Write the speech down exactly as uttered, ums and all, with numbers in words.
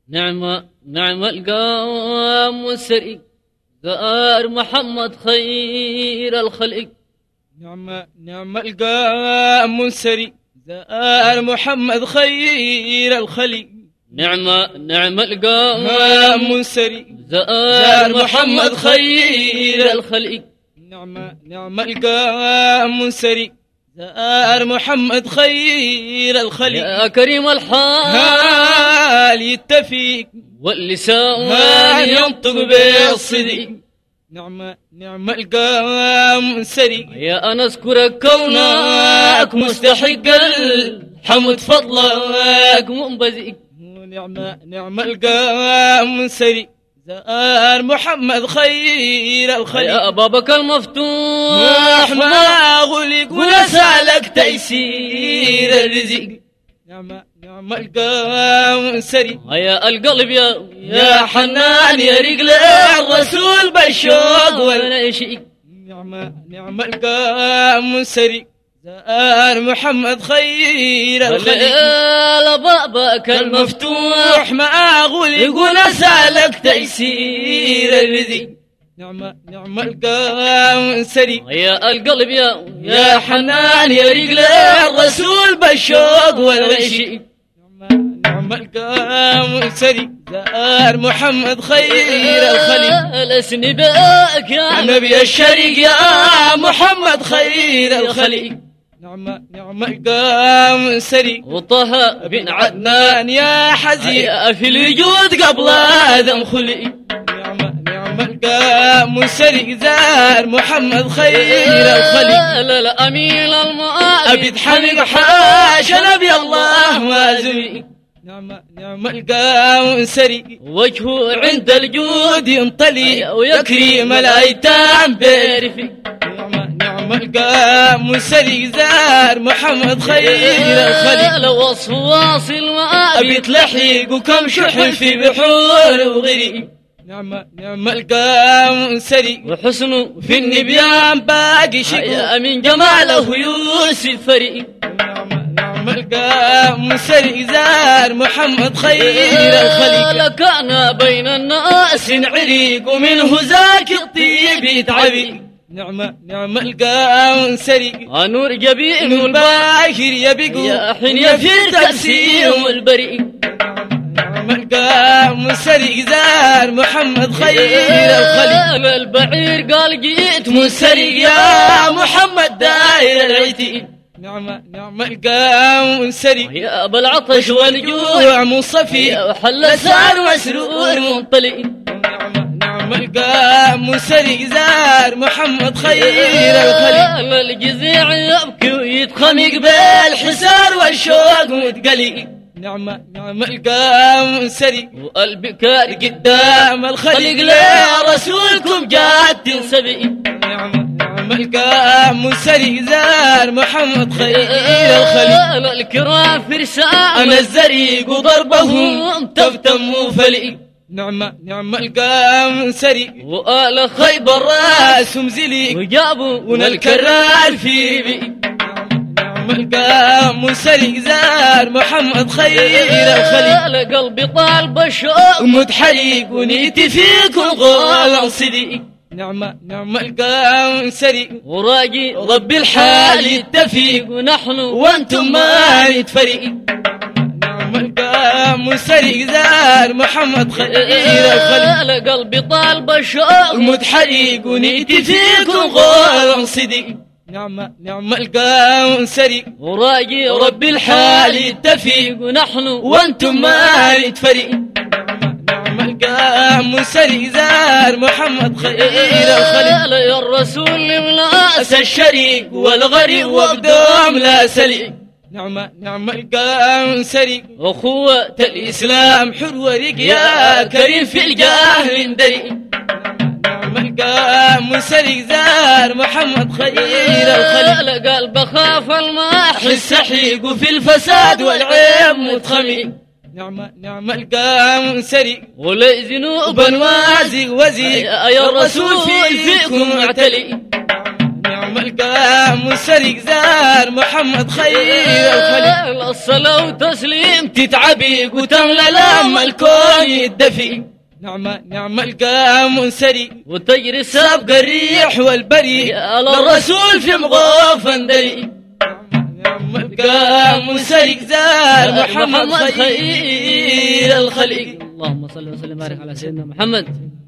نعم نعم القام والسري زار محمد خير الخلق. نعم نعم القام والسري زار محمد خير الخلق. نعم نعم القام والسري زار محمد خير الخلق. نعم نعم القام والسري زار محمد خير الخلق. يا كريم الحال يتفق واللسان ينطق بالصدق. نعم نعم القام والسري يا أنا أذكرك كونك مستحق الحمد فضلك منبذئ. نعم نعم القام والسري زار محمد خير الخلق. يا بابك المفتوح ما غلق ونسألك تيسير الرزق. نعم نعم القام والسري يا القلب يا يا حنان يا رجل الرسول بالشوق والعشق. نعم نعم القام والسري زار محمد خير الخلق. يا بابك المفتوح ما غلق ونسألك تيسير الرزق. نعم نعم القام والسري يا القلب يا يا حنان يا رجل الرسول بالشوق والعشق. نعم القام والسري زار محمد خير الخلق. الاسني بك يا نبي الشريق يا محمد خير الخلق. نعم نعم القام والسري وطه بن عدنان يا حزين في الوجود قبل آدم خلق. نعم نعم القام والسري زار محمد خير الخلق. لا لا أمين المؤمن أبد حمق حاشا نبي الله ما زوي. نعم نعم القام والسري وجهه عند الجود ينطلي ويكرم الأيتام بيرفق. نعم نعم القام والسري زار محمد خير الخلق. لو وصف واصل ما أبيت لحيق وكم شحن في بحور وغريق. نعم نعم القام والسري وحسنه في النبيان باقي شيء من جماله يوسف فريق. نعم نعم القام والسري زار محمد خير الخلق. لكان بين الناس عريق ومنه ذاك الطيب يتعبي. نعم نعم القام والسري نور جبين والباكر يبقوا يا حين يفير تقسيم البريء. نعم القام والسري زار محمد خير الخلق. البعير قال جيت مسري يا محمد داير العتيق. نعم نعم القام والسري يا ابو العطش والجوع مصفي وحل سار مسرور منطلق. نعم نعم القام والسري زار محمد خير الخلق. الجزيع يبكي ويتخنق بالحسار والشوق متقلق. نعم نعم القام والسري والبكار قدام الخلق لا رسولكم جاد تنسبئ. نعم نعم القام والسري زار محمد خير الخلق. الكرام فرسان أنا الزريق وضربهم تفتم وفلق. نعم نعم القام والسري وآل خيبر راس مزلق وجابوا ونالكرار في بي. نعم القام والسري زار محمد خير الخلق. قلبي طالب الشوق متحرق ونيتي فيكم غول صديق. نعم نعم القام والسري وراجي رب الحال يتفق ونحن وانتم ما نتفرق. نعم القام والسري زار محمد خير الخلق. قلبي طالب الشوق متحرق ونيتي فيكم غول صديق. نعم نعم القام والسري وراجي رب الحال يتفق ونحن وانتم ما نتفرق. نعم القام والسري زار محمد خير الخلق. يا الرسول لملاس الشريك والغريب وبدوم لا سليق. نعم نعم القام والسري أخوة الإسلام حر ورق يا كريم في الجاهل دري. نعم القام والسري زار محمد خير الخلق. قلب خاف الماح السحيق وفي الفساد والعيب متخمي. نعم نعم القام والسري ولي ذنوب وازي وزي يا الرسول في فيكم معتلي. نعم نعم القام سرق زار محمد خير الخلق. الصلاة وتسليم تتعبيق وتملى لما الكون يدفي. نعم نعم القام سرق وتجري سابق الريح والبريء للرسول في مغوف دري. نعم القام سرق زار محمد خير الخلق. اللهم صل وسلم وبارك على سيدنا محمد.